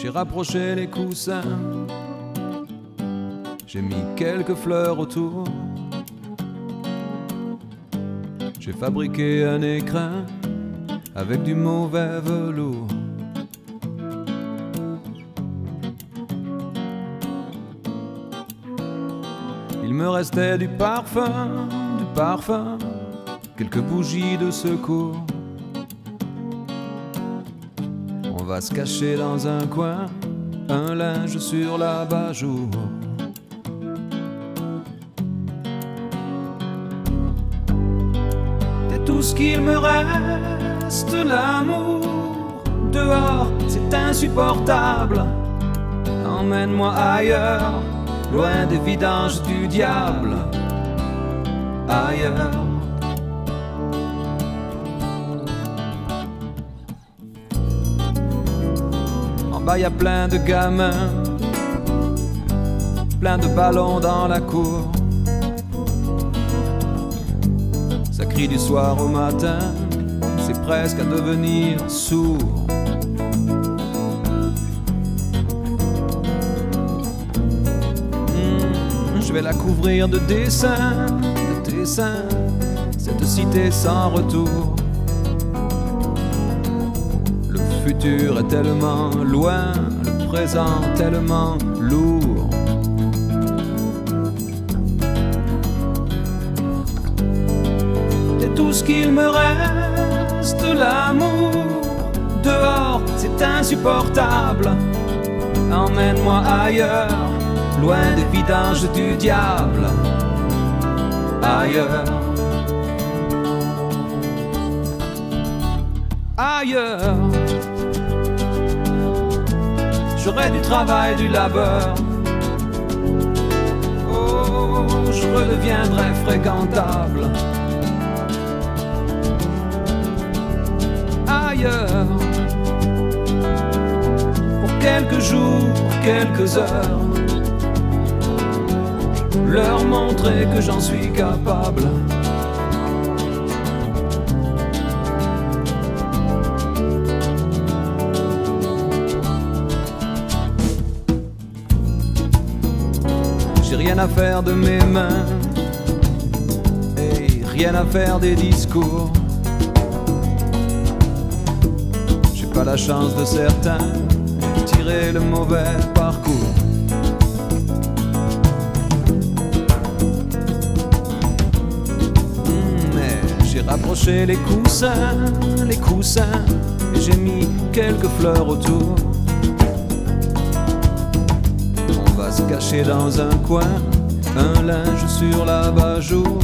J'ai rapproché les coussins, j'ai mis quelques fleurs autour. J'ai fabriqué un écrin avec du mauvais velours. Il me restait du parfum, quelques bougies de secours. On va se cacher dans un coin, un linge sur l'abat-jour. C'est tout ce qu'il me reste, l'amour. Dehors, c'est insupportable. Emmène-moi ailleurs, loin des vidanges du diable. Ailleurs. En bas y a plein de gamins, plein de ballons dans la cour. Ça crie du soir au matin, c'est presque à devenir sourd. Je vais la couvrir de dessins, cette cité sans retour. Le futur est tellement loin, le présent tellement lourd. C'est tout ce qu'il me reste, l'amour. Dehors, c'est insupportable. Emmène-moi ailleurs, loin des vidanges du diable. Ailleurs. Ailleurs. J'aurai du travail, du labeur. Oh, je redeviendrai fréquentable. Ailleurs. Pour quelques jours, quelques heures, leur montrer que j'en suis capable. J'ai rien à faire de mes mains, et rien à faire des discours. J'ai pas la chance de certains, tirer le mauvais parcours. J'ai rapproché les coussins, et j'ai mis quelques fleurs autour. On va se cacher dans un coin, un linge sur l'abat-jour.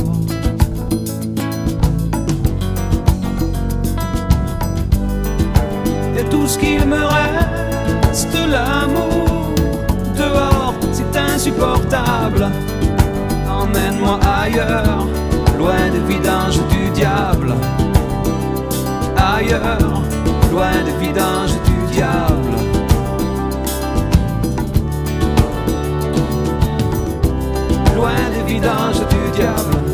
Et tout ce qu'il me reste, l'amour. Dehors, c'est insupportable. Emmène-moi ailleurs, loin des vidanges du diable. Ailleurs, loin des vidanges du diable. Loin des vidanges du diable.